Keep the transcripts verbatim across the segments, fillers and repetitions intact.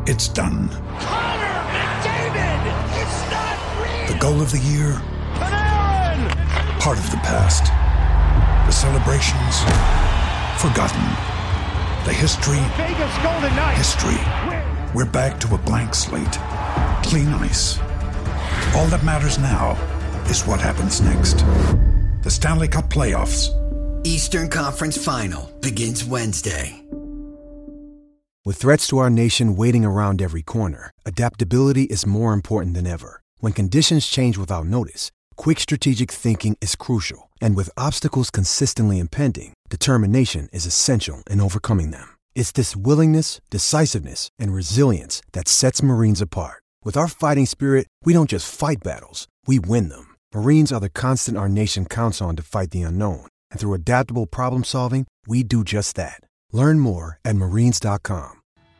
It's done. Connor McDavid! It's not real! The goal of the year? Panarin! Part of the past. The celebrations? Forgotten. The history? Vegas Golden Knights! History. We're back to a blank slate. Clean ice. All that matters now is what happens next. The Stanley Cup Playoffs. Eastern Conference Final begins Wednesday. With threats to our nation waiting around every corner, adaptability is more important than ever. When conditions change without notice, quick strategic thinking is crucial. And with obstacles consistently impending, determination is essential in overcoming them. It's this willingness, decisiveness, and resilience that sets Marines apart. With our fighting spirit, we don't just fight battles, we win them. Marines are the constant our nation counts on to fight the unknown. And through adaptable problem solving, we do just that. Learn more at marines dot com.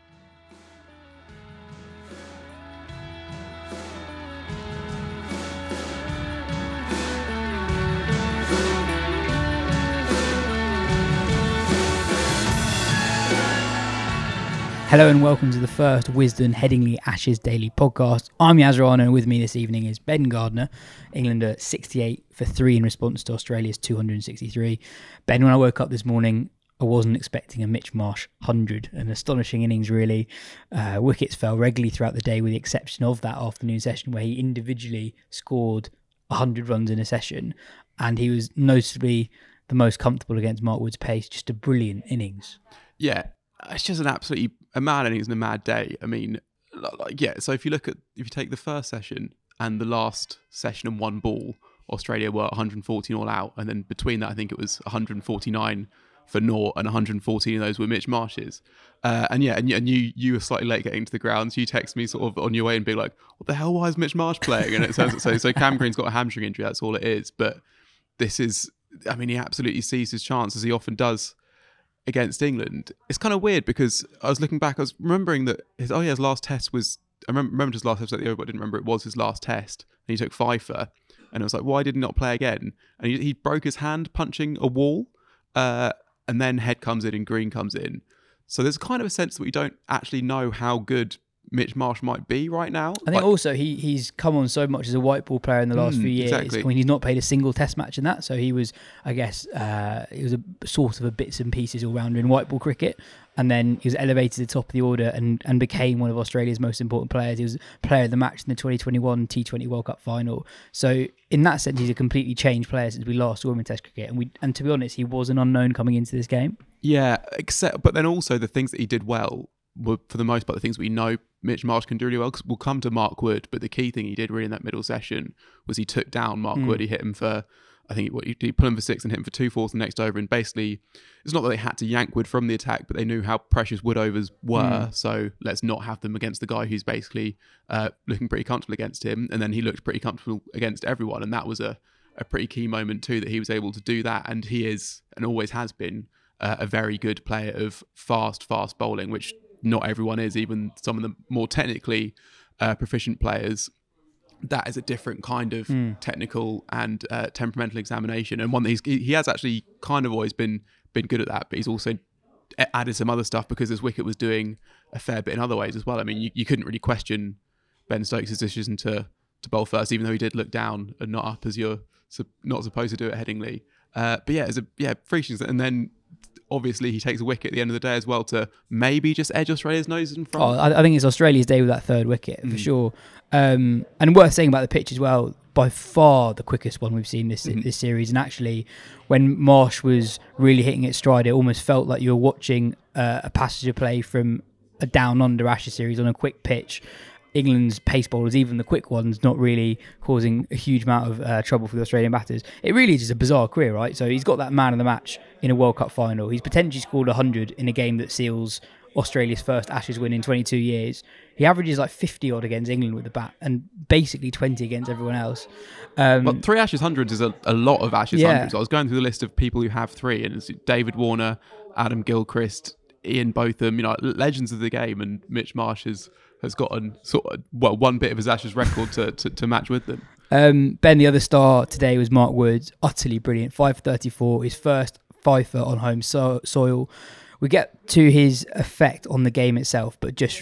Hello and welcome to the first Wisden Headingley Ashes Daily Podcast. I'm Yazran and with me this evening is Ben Gardner. England are sixty-eight for three in response to Australia's two hundred sixty-three. Ben, when I woke up this morning, I wasn't expecting a Mitch Marsh one hundred. An astonishing innings, really. Uh, wickets fell regularly throughout the day with the exception of that afternoon session where he individually scored one hundred runs in a session. And he was noticeably the most comfortable against Mark Wood's pace. Just a brilliant innings. Yeah. It's just an absolutely a mad innings and a mad day. I mean, like, yeah. So if you look at if you take the first session and the last session and one ball, Australia were one hundred fourteen all out, and then between that, I think it was one hundred forty-nine for naught, and one hundred fourteen of those were Mitch Marsh's. Uh, and yeah, and, and you you were slightly late getting to the ground, so you text me sort of on your way and be like, "What the hell? Why is Mitch Marsh playing?" And it says so. So Cam Green's got a hamstring injury. That's all it is. But this is, I mean, he absolutely seized his chance as he often does against England. It's kind of weird because I was looking back, I was remembering that his oh yeah his last test was I remember, remembered his last episode at the Oval, but I didn't remember it was his last test, and he took Pfeiffer, and I was like, why did he not play again? And he, he broke his hand punching a wall, uh, and then Head comes in and Green comes in, so there's kind of a sense that we don't actually know how good Mitch Marsh might be right now. I think like, also he he's come on so much as a white ball player in the last mm, few years. Exactly. I mean, he's not played a single test match in that, so he was, I guess, uh, he was a sort of a bits and pieces all rounder in white ball cricket, and then he was elevated to the top of the order and, and became one of Australia's most important players. He was player of the match in the twenty twenty-one T twenty World Cup final. So in that sense, he's a completely changed player since we last saw him in Test cricket, and we and to be honest, he was an unknown coming into this game. Yeah, except but then also the things that he did well were for the most part the things we know Mitch Marsh can do really well, because we'll come to Mark Wood, but the key thing he did really in that middle session was he took down Mark mm. Wood. He hit him for, I think, what he put him for six and hit him for two fours the next over, and basically it's not that they had to yank Wood from the attack, but they knew how precious Wood overs were, mm. so let's not have them against the guy who's basically uh, looking pretty comfortable against him, and then he looked pretty comfortable against everyone, and that was a, a pretty key moment too, that he was able to do that, and he is, and always has been, uh, a very good player of fast, fast bowling, which not everyone is, even some of the more technically uh, proficient players. That is a different kind of mm. technical and uh, temperamental examination, and one that he's, he has actually kind of always been been good at that, but he's also added some other stuff because his wicket was doing a fair bit in other ways as well. I mean, you, you couldn't really question Ben Stokes' decision to to bowl first, even though he did look down and not up as you're su- not supposed to do at Headingley. Uh, but yeah, it's a yeah freakish, and then obviously he takes a wicket at the end of the day as well to maybe just edge Australia's nose in front. Oh, I, I think it's Australia's day with that third wicket for mm. sure. Um, and worth saying about the pitch as well, by far the quickest one we've seen this mm. this series. And actually, when Marsh was really hitting its stride, it almost felt like you were watching uh, a passenger play from a down under Ashes series on a quick pitch. England's pace bowlers, even the quick ones, not really causing a huge amount of uh, trouble for the Australian batters. It really is just a bizarre career, right? So he's got that man of the match in a World Cup final. He's potentially scored one hundred in a game that seals Australia's first Ashes win in twenty-two years. He averages like fifty odd against England with the bat and basically twenty against everyone else. Um, well, three Ashes hundreds is a, a lot of Ashes yeah. hundreds. I was going through the list of people who have three, and it's David Warner, Adam Gilchrist, Ian Botham, you know, legends of the game, and Mitch Marsh has, has gotten sort of, well, one bit of his Ashes record to, to, to match with them. Um, Ben, the other star today was Mark Wood, utterly brilliant, five for thirty-four, his first fifer on home so- soil. We get to his effect on the game itself, but just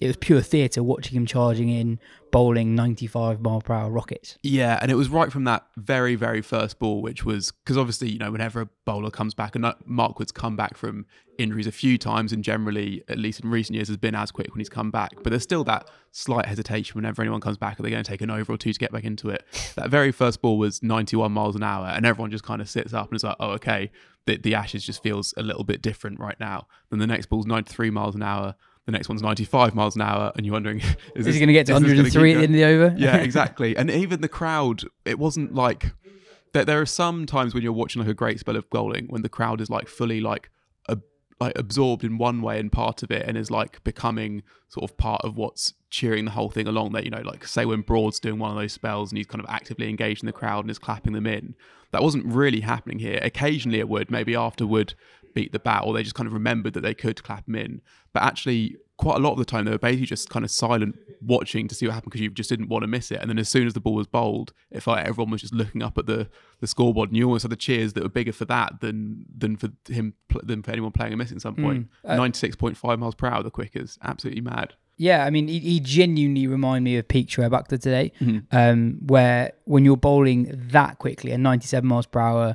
it was pure theatre watching him charging in, bowling ninety-five mile per hour rockets. Yeah, and it was right from that very, very first ball, which was because obviously, you know, whenever a bowler comes back, and Mark Wood's come back from injuries a few times, and generally, at least in recent years, has been as quick when he's come back. But there's still that slight hesitation whenever anyone comes back, are they going to take an over or two to get back into it? That very first ball was ninety-one miles an hour, and everyone just kind of sits up and is like, oh, okay, the, the Ashes just feels a little bit different right now. Then the next ball's ninety-three miles an hour. The next one's ninety-five miles an hour, and you're wondering, is, is this, he going to get to one hundred three at the end of the over? Yeah, exactly. And even the crowd, it wasn't like there. There are some times when you're watching like a great spell of bowling when the crowd is like fully like a, like absorbed in one way and part of it, and is like becoming sort of part of what's cheering the whole thing along. That, you know, like say when Broad's doing one of those spells and he's kind of actively engaged in the crowd and is clapping them in. That wasn't really happening here. Occasionally it would, maybe after Wood beat the bat, or they just kind of remembered that they could clap him in. But actually, quite a lot of the time, they were basically just kind of silent, watching to see what happened because you just didn't want to miss it. And then as soon as the ball was bowled, it felt like everyone was just looking up at the, the scoreboard, and you almost had the cheers that were bigger for that than than for him than for anyone playing a miss at some point. Mm. Uh, ninety-six point five miles per hour, the quickers, absolutely mad. Yeah, I mean, he, he genuinely reminded me of peak Shoaib Akhtar today, mm-hmm. um, where when you're bowling that quickly, and ninety-seven miles per hour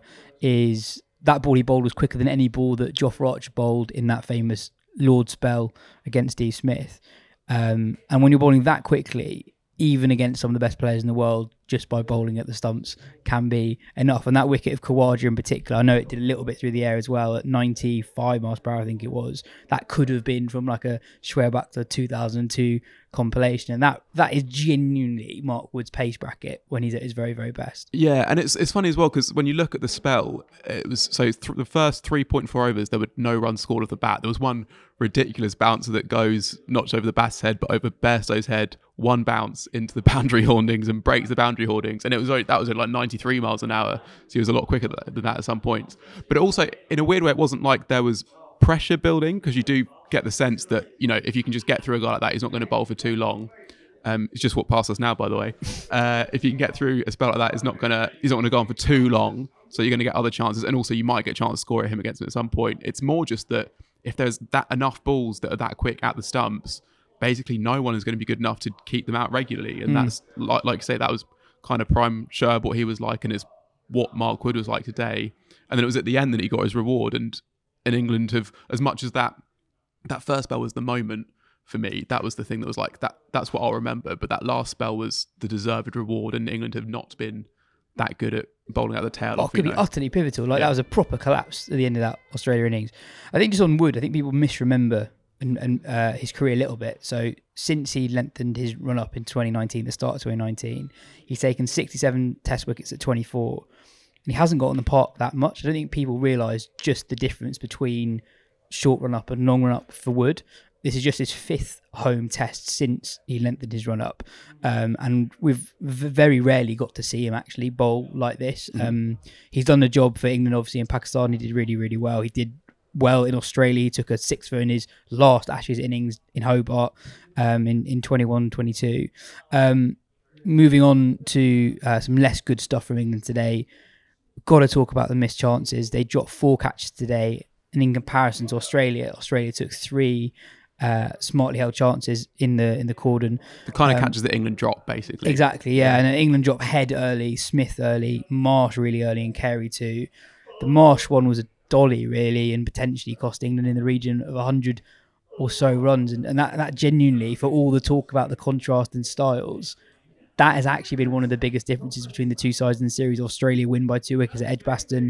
is that ball he bowled was quicker than any ball that Jofra Archer bowled in that famous Lord spell against Steve Smith. Um, and when you're bowling that quickly, even against some of the best players in the world, just by bowling at the stumps can be enough. And that wicket of Khawaja in particular, I know it did a little bit through the air as well at ninety-five miles per hour, I think it was. That could have been from like a Shoaib Akhtar two thousand two compilation. And that that is genuinely Mark Wood's pace bracket when he's at his very, very best. Yeah, and it's it's funny as well because when you look at the spell, it was so th- the first three point four overs, there were no runs scored off the bat. There was one ridiculous bouncer that goes not just over the bat's head, but over Bairstow's head, one bounce into the boundary hoardings and breaks the boundary hoardings. And it was that was at like ninety-three miles an hour. So he was a lot quicker than that at some points. But it also, in a weird way, it wasn't like there was pressure building, because you do get the sense that, you know, if you can just get through a guy like that, he's not going to bowl for too long. Um, it's just what past us now, by the way. Uh, if you can get through a spell like that, it's not gonna, he's not going to go on for too long. So you're going to get other chances. And also you might get a chance to score at him against him at some point. It's more just that if there's that enough balls that are that quick at the stumps, basically no one is going to be good enough to keep them out regularly. And mm. that's, like, like I say, that was kind of prime Shoaib, what he was like, and is what Mark Wood was like today. And then it was at the end that he got his reward. And in England, have as much as that that first spell was the moment for me, that was the thing that was like, that. that's what I'll remember. But that last spell was the deserved reward, and England have not been that good at bowling out the tail. Oh, off, it could you be know. utterly pivotal. Like Yeah. that was a proper collapse at the end of that Australia innings. I think just on Wood, I think people misremember and, and uh, his career a little bit. So since he lengthened his run up in twenty nineteen, the start of twenty nineteen, he's taken sixty-seven Test wickets at twenty-four, and he hasn't got on the park that much. I don't think people realise just the difference between short run up and long run up for Wood. This is just his fifth home test since he lengthened his run up. Um, and we've v- very rarely got to see him actually bowl like this. Mm-hmm. Um, he's done the job for England, obviously, in Pakistan. He did really, really well. He did well in Australia. He took a sixth in his last Ashes innings in Hobart um, in, in twenty-one twenty-two. Um, moving on to uh, some less good stuff from England today. Got to talk about the missed chances. They dropped four catches today. And in comparison to Australia, Australia took three uh, smartly held chances in the in the cordon. The kind of um, catches that England dropped, basically. Exactly, yeah. yeah. And then England dropped Head early, Smith early, Marsh really early, and Carey too. The Marsh one was a dolly, really, and potentially cost England in the region of one hundred or so runs. And, and that, that genuinely, for all the talk about the contrast in styles, that has actually been one of the biggest differences between the two sides in the series. Australia win by two wickets at Edgbaston.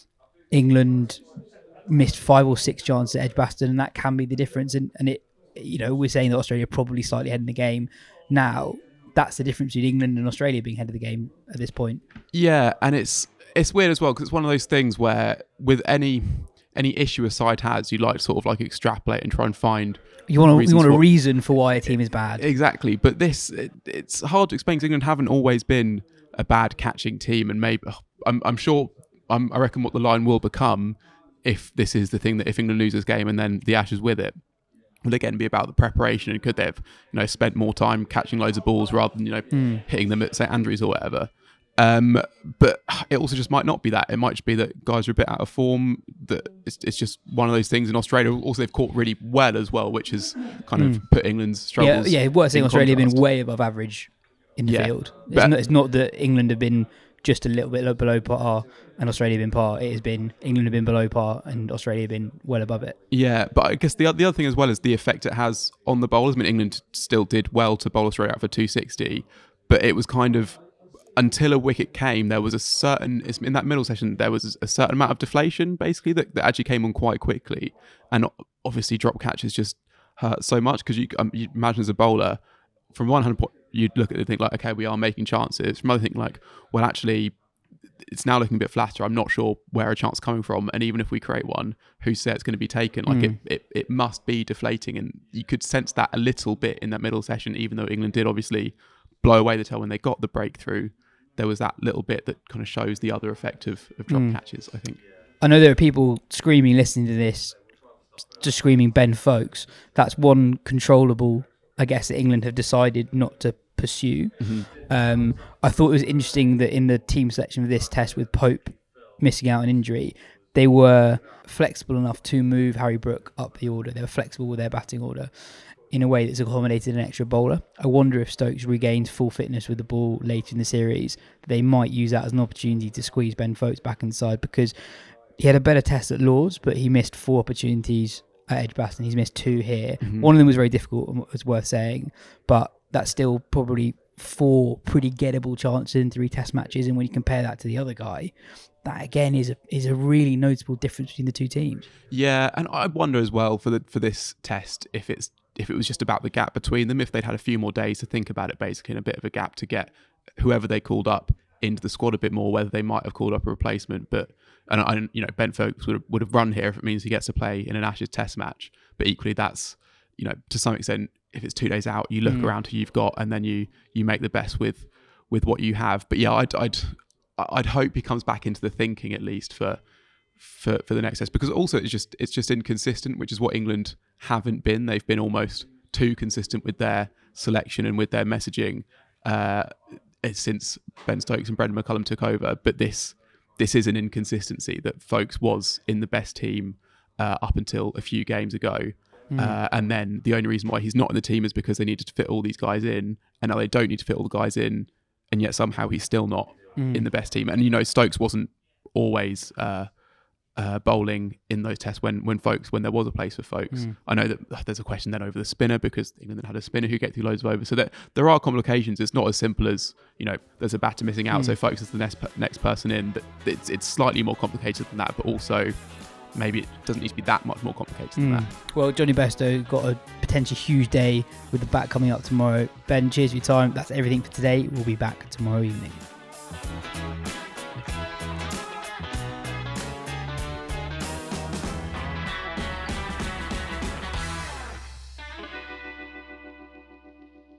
England missed five or six chances at Edgbaston, and that can be the difference. And, and it, you know, we're saying that Australia are probably slightly ahead in the game now. That's the difference between England and Australia being ahead of the game at this point. Yeah, and it's it's weird as well, because it's one of those things where with any any issue a side has, you like sort of like extrapolate and try and find you want to you want a for, reason for why a team is bad. Exactly, but this it, it's hard to explain because England haven't always been a bad catching team, and maybe I'm I'm sure I'm, I reckon what the line will become, if this is the thing, that if England loses game and then the Ashes with it, will again be about the preparation, and could they have, you know, spent more time catching loads of balls rather than, you know, mm. hitting them at St Andrews or whatever. Um, but it also just might not be that. It might just be that guys are a bit out of form. That it's, it's just one of those things. In Australia, also they've caught really well as well, which has kind of Mm. put England's struggles. Yeah, yeah. Worth saying, in Australia have been contrast. way above average in the Yeah, field. It's but- not, it's not that England have been just a little bit below par and Australia have been par. It has been England have been below par and Australia have been well above it. Yeah, but I guess the the other thing as well is the effect it has on the bowlers. I mean, England still did well to bowl Australia out for two sixty, but it was kind of until a wicket came, there was a certain in that middle session there was a certain amount of deflation basically that, that actually came on quite quickly, and obviously drop catches just hurt so much because you, um, you imagine as a bowler from one hundred point you'd look at it and think like, okay, we are making chances. From other think like, well, actually, it's now looking a bit flatter. I'm not sure where a chance is coming from, and even if we create one, who says it's going to be taken? Like Mm. it, it, it must be deflating, and you could sense that a little bit in that middle session. Even though England did obviously blow away the tail when they got the breakthrough, there was that little bit that kind of shows the other effect of, of drop Mm. catches, I think. I know there are people screaming, listening to this, just screaming Ben Folkes. That's one controllable, I guess, that England have decided not to pursue. Mm-hmm. Um, I thought it was interesting that in the team selection of this test with Pope missing out on injury, they were flexible enough to move Harry Brook up the order. They were flexible with their batting order in a way that's accommodated an extra bowler. I wonder if Stokes regains full fitness with the ball later in the series, they might use that as an opportunity to squeeze Ben Folkes back inside, because he had a better test at Lords, but he missed four opportunities at Edgbaston. He's missed two here. Mm-hmm. One of them was very difficult, it's worth saying, but that's still probably four pretty gettable chances in three test matches, and when you compare that to the other guy, that again is a is a really noticeable difference between the two teams. Yeah, and I wonder as well for the for this test if it's if it was just about the gap between them, if they'd had a few more days to think about it, basically, and a bit of a gap to get whoever they called up into the squad a bit more, whether they might have called up a replacement. But and I, you know, Ben Folkes would have, would have run here if it means he gets to play in an Ashes Test match. But equally, that's, you know, to some extent, if it's two days out, you look Mm. around who you've got and then you you make the best with with what you have. But yeah, I'd I'd I'd hope he comes back into the thinking at least for for for the next test, because also it's just it's just inconsistent, which is what England haven't been. They've been almost too consistent with their selection and with their messaging uh, since Ben Stokes and Brendan McCullum took over. But this this is an inconsistency that Folkes was in the best team uh, up until a few games ago. Mm. Uh, and then the only reason why he's not in the team is because they needed to fit all these guys in, and now they don't need to fit all the guys in, and yet somehow he's still not Mm. in the best team. And you know, Stokes wasn't always uh, uh, bowling in those tests when when Folkes when there was a place for Folkes. Mm. I know that uh, there's a question then over the spinner, because England had a spinner who get through loads of overs, so that there are complications. It's not as simple as, you know, there's a batter missing out, Mm. so Folkes is the next next person in. But it's it's slightly more complicated than that, but also maybe it doesn't need to be that much more complicated than Mm. that. Well, Johnny Bairstow got a potentially huge day with the bat coming up tomorrow. Ben, cheers for your time. That's everything for today. We'll be back tomorrow evening.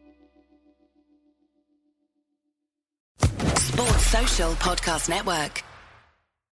Sports Social Podcast Network.